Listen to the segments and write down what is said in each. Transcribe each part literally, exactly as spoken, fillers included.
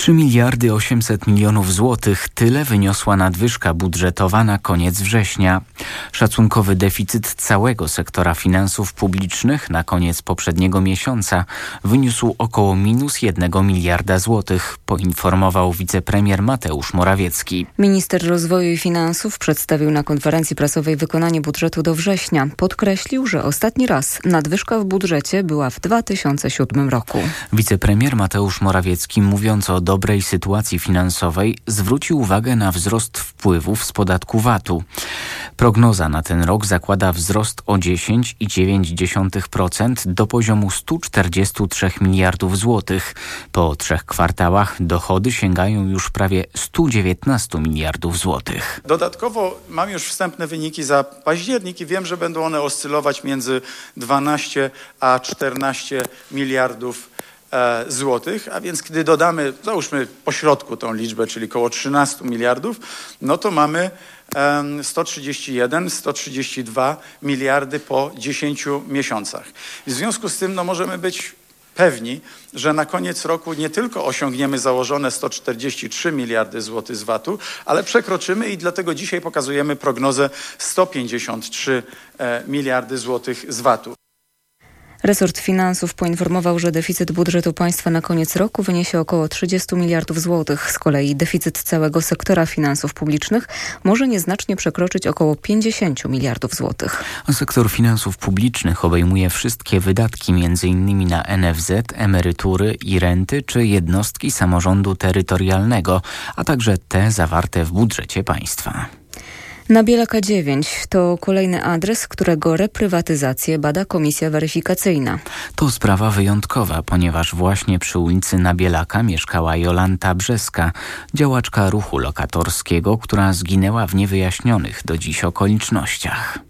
trzy miliardy osiemset milionów złotych. Tyle wyniosła nadwyżka budżetowa na koniec września. Szacunkowy deficyt całego sektora finansów publicznych na koniec poprzedniego miesiąca wyniósł około minus jednego miliarda złotych, poinformował wicepremier Mateusz Morawiecki. Minister rozwoju i finansów przedstawił na konferencji prasowej wykonanie budżetu do września. Podkreślił, że ostatni raz nadwyżka w budżecie była w dwa tysiące siódmym roku. Wicepremier Mateusz Morawiecki, mówiąc o dobrej sytuacji finansowej, zwrócił uwagę na wzrost wpływów z podatku V A T-u. Prognoza na ten rok zakłada wzrost o dziesięć przecinek dziewięć procent do poziomu stu czterdziestu trzech miliardów złotych. Po trzech kwartałach dochody sięgają już prawie stu dziewiętnastu miliardów złotych. Dodatkowo mam już wstępne wyniki za październik i wiem, że będą one oscylować między dwanaście a czternaście miliardów złotych, a więc gdy dodamy, załóżmy pośrodku tą liczbę, czyli około trzynastu miliardów, no to mamy sto trzydzieści jeden, sto trzydzieści dwa miliardy po dziesięciu miesiącach. W związku z tym no, możemy być pewni, że na koniec roku nie tylko osiągniemy założone sto czterdzieści trzy miliardy złotych z V A T-u, ale przekroczymy i dlatego dzisiaj pokazujemy prognozę sto pięćdziesiąt trzy miliardy złotych z V A T-u. Resort Finansów poinformował, że deficyt budżetu państwa na koniec roku wyniesie około trzydziestu miliardów złotych. Z kolei deficyt całego sektora finansów publicznych może nieznacznie przekroczyć około pięćdziesięciu miliardów złotych. Sektor finansów publicznych obejmuje wszystkie wydatki, między innymi na N F Z, emerytury i renty czy jednostki samorządu terytorialnego, a także te zawarte w budżecie państwa. Nabielaka dziewięć to kolejny adres, którego reprywatyzację bada komisja weryfikacyjna. To sprawa wyjątkowa, ponieważ właśnie przy ulicy Nabielaka mieszkała Jolanta Brzeska, działaczka ruchu lokatorskiego, która zginęła w niewyjaśnionych do dziś okolicznościach.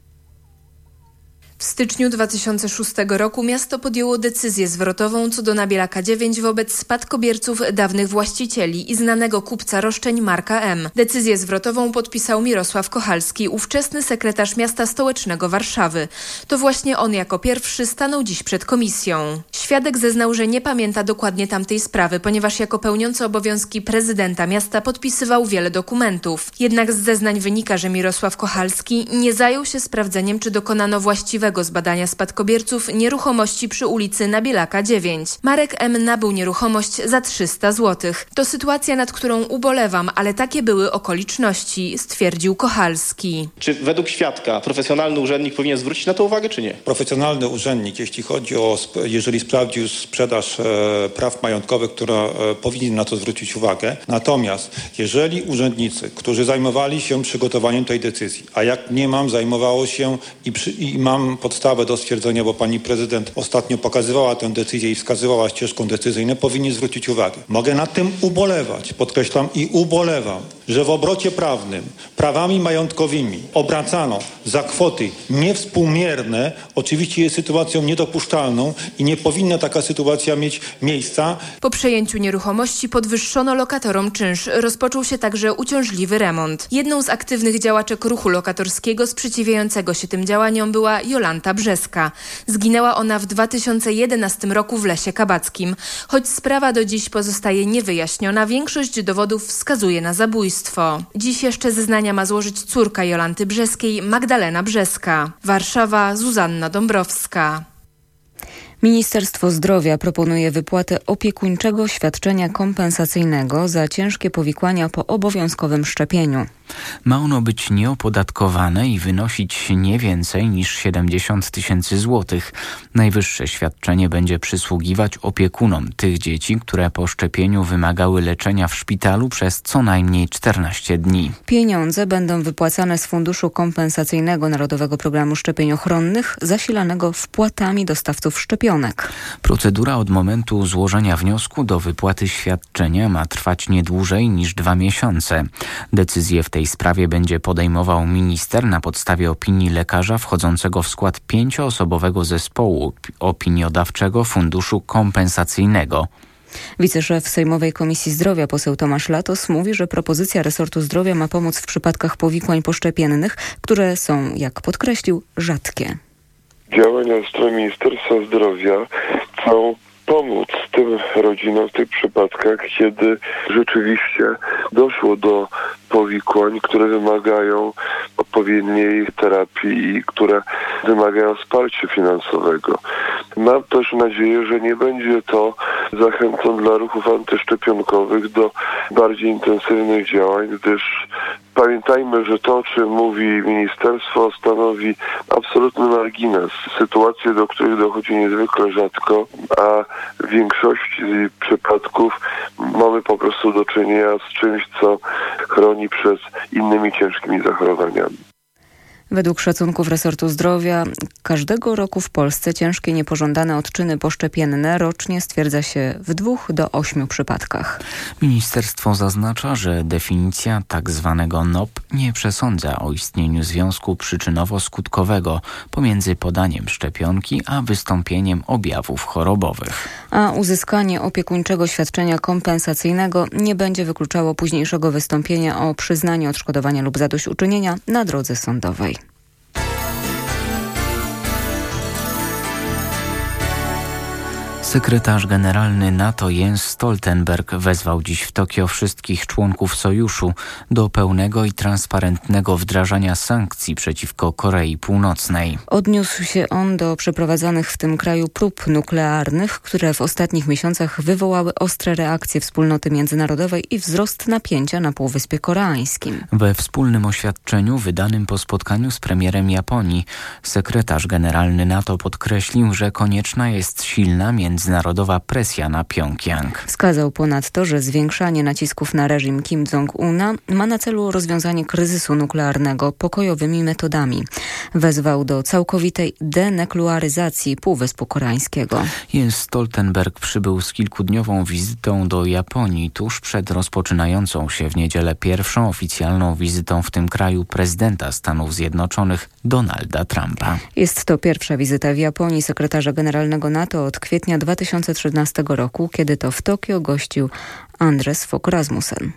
W styczniu dwa tysiące szóstego roku miasto podjęło decyzję zwrotową co do Nabielaka dziewięć wobec spadkobierców dawnych właścicieli i znanego kupca roszczeń Marka M. Decyzję zwrotową podpisał Mirosław Kochalski, ówczesny sekretarz miasta stołecznego Warszawy. To właśnie on jako pierwszy stanął dziś przed komisją. Świadek zeznał, że nie pamięta dokładnie tamtej sprawy, ponieważ jako pełniący obowiązki prezydenta miasta podpisywał wiele dokumentów. Jednak z zeznań wynika, że Mirosław Kochalski nie zajął się sprawdzeniem, czy dokonano właściwego zbadania spadkobierców nieruchomości przy ulicy Nabielaka dziewięć. Marek M. nabył nieruchomość za trzysta złotych. To sytuacja, nad którą ubolewam, ale takie były okoliczności, stwierdził Kochalski. Czy według świadka profesjonalny urzędnik powinien zwrócić na to uwagę, czy nie? Profesjonalny urzędnik, jeśli chodzi o, jeżeli sprawdził sprzedaż e, praw majątkowych, która e, powinien na to zwrócić uwagę. Natomiast jeżeli urzędnicy, którzy zajmowali się przygotowaniem tej decyzji, a jak nie mam, zajmowało się i, przy, i mam podstawę do stwierdzenia, bo pani prezydent ostatnio pokazywała tę decyzję i wskazywała ścieżką decyzyjną, powinni zwrócić uwagę. Mogę nad tym ubolewać, podkreślam i ubolewam, że w obrocie prawnym prawami majątkowymi obracano za kwoty niewspółmierne, oczywiście jest sytuacją niedopuszczalną i nie powinna taka sytuacja mieć miejsca. Po przejęciu nieruchomości podwyższono lokatorom czynsz. Rozpoczął się także uciążliwy remont. Jedną z aktywnych działaczek ruchu lokatorskiego sprzeciwiającego się tym działaniom była Jolanta Brzeska. Zginęła ona w dwa tysiące jedenastym roku w Lesie Kabackim. Choć sprawa do dziś pozostaje niewyjaśniona, większość dowodów wskazuje na zabójstwo. Dziś jeszcze zeznania ma złożyć córka Jolanty Brzeskiej, Magdalena Brzeska. Warszawa, Zuzanna Dąbrowska. Ministerstwo Zdrowia proponuje wypłatę opiekuńczego świadczenia kompensacyjnego za ciężkie powikłania po obowiązkowym szczepieniu. Ma ono być nieopodatkowane i wynosić nie więcej niż siedemdziesiąt tysięcy złotych. Najwyższe świadczenie będzie przysługiwać opiekunom tych dzieci, które po szczepieniu wymagały leczenia w szpitalu przez co najmniej czternaście dni. Pieniądze będą wypłacane z Funduszu Kompensacyjnego Narodowego Programu Szczepień Ochronnych, zasilanego wpłatami dostawców szczepionek. Procedura od momentu złożenia wniosku do wypłaty świadczenia ma trwać nie dłużej niż dwa miesiące. Decyzję w tej sprawie będzie podejmował minister na podstawie opinii lekarza wchodzącego w skład pięcioosobowego zespołu opiniodawczego Funduszu Kompensacyjnego. Wiceszef Sejmowej Komisji Zdrowia poseł Tomasz Latos mówi, że propozycja resortu zdrowia ma pomóc w przypadkach powikłań poszczepiennych, które są, jak podkreślił, rzadkie. Działania ze strony Ministerstwa Zdrowia są pomóc tym rodzinom w tych przypadkach, kiedy rzeczywiście doszło do powikłań, które wymagają odpowiedniej terapii i które wymagają wsparcia finansowego. Mam też nadzieję, że nie będzie to zachętą dla ruchów antyszczepionkowych do bardziej intensywnych działań, gdyż pamiętajmy, że to, o czym mówi ministerstwo, stanowi absolutny margines. Sytuacje, do których dochodzi niezwykle rzadko, a w większości przypadków mamy po prostu do czynienia z czymś, co chroni przed innymi ciężkimi zachorowaniami. Według szacunków resortu zdrowia każdego roku w Polsce ciężkie niepożądane odczyny poszczepienne rocznie stwierdza się w dwóch do ośmiu przypadkach. Ministerstwo zaznacza, że definicja tak zwanego N O P nie przesądza o istnieniu związku przyczynowo-skutkowego pomiędzy podaniem szczepionki a wystąpieniem objawów chorobowych. A uzyskanie opiekuńczego świadczenia kompensacyjnego nie będzie wykluczało późniejszego wystąpienia o przyznanie odszkodowania lub zadośćuczynienia na drodze sądowej. Sekretarz generalny NATO Jens Stoltenberg wezwał dziś w Tokio wszystkich członków sojuszu do pełnego i transparentnego wdrażania sankcji przeciwko Korei Północnej. Odniósł się on do przeprowadzonych w tym kraju prób nuklearnych, które w ostatnich miesiącach wywołały ostre reakcje wspólnoty międzynarodowej i wzrost napięcia na Półwyspie Koreańskim. We wspólnym oświadczeniu wydanym po spotkaniu z premierem Japonii sekretarz generalny NATO podkreślił, że konieczna jest silna międzynarodowa międzynarodowa presja na Pjongjang. Wskazał ponadto, że zwiększanie nacisków na reżim Kim Jong-una ma na celu rozwiązanie kryzysu nuklearnego pokojowymi metodami. Wezwał do całkowitej denuklearyzacji Półwyspu Koreańskiego. Jens Stoltenberg przybył z kilkudniową wizytą do Japonii tuż przed rozpoczynającą się w niedzielę pierwszą oficjalną wizytą w tym kraju prezydenta Stanów Zjednoczonych Donalda Trumpa. Jest to pierwsza wizyta w Japonii sekretarza generalnego NATO od kwietnia dwa tysiące trzynastego roku, kiedy to w Tokio gościł Anders Fogh Rasmussen.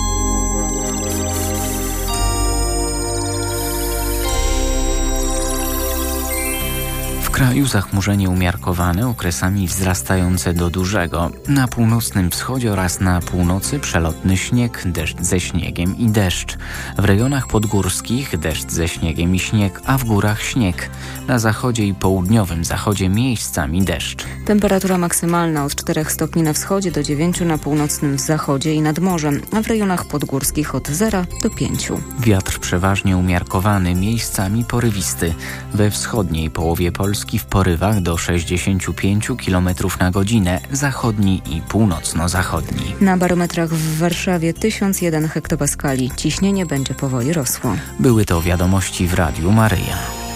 W kraju zachmurzenie umiarkowane, okresami wzrastające do dużego. Na północnym wschodzie oraz na północy przelotny śnieg, deszcz ze śniegiem i deszcz. W rejonach podgórskich deszcz ze śniegiem i śnieg, a w górach śnieg. Na zachodzie i południowym zachodzie miejscami deszcz. Temperatura maksymalna od czterech stopni na wschodzie do dziewięciu na północnym zachodzie i nad morzem, a w rejonach podgórskich od zera do pięciu. Wiatr przeważnie umiarkowany, miejscami porywisty. We wschodniej połowie Polski w porywach do sześćdziesięciu pięciu kilometrów na godzinę, zachodni i północno-zachodni. Na barometrach w Warszawie tysiąc jeden hektopaskali. Ciśnienie będzie powoli rosło. Były to wiadomości w Radiu Maryja.